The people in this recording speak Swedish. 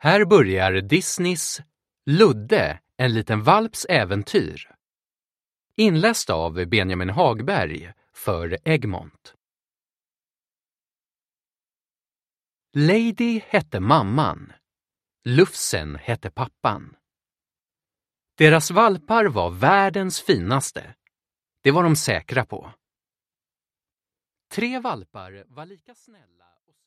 Här börjar Disneys Ludde, en liten valps äventyr. Inläst av Benjamin Hagberg för Egmont. Lady hette mamman. Lufsen hette pappan. Deras valpar var världens finaste. Det var de säkra på. 3 valpar var lika snälla och